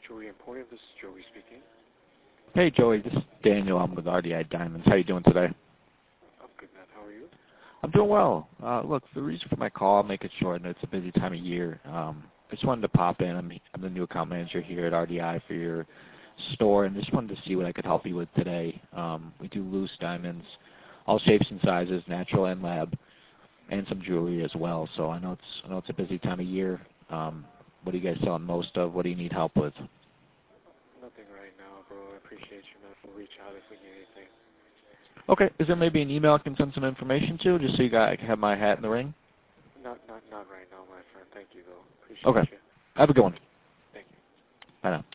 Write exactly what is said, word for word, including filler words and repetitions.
Joey Emporium, this is Joey speaking. Hey, Joey, this is Daniel. I'm with R D I Diamonds. How you doing today? I'm good, man. How are you? I'm doing well. Uh, look, the reason for my call, I'll make it short, and it's a busy time of year. Um, I just wanted to pop in. I'm, I'm the new account manager here at R D I for your store, and just wanted to see what I could help you with today. Um, we do loose diamonds, all shapes and sizes, natural and lab, and some jewelry as well. So I know it's I know it's a busy time of year. Um, what are you guys selling most of? What do you need help with? Nothing right now, bro. I appreciate you, man. We'll reach out if we need anything. Okay. Is there maybe an email I can send some information to, just so you guys can have my hat in the ring? Not, not, not right now, my friend. Thank you, though. Appreciate Okay. you. Have a good one. Thank you. Bye now.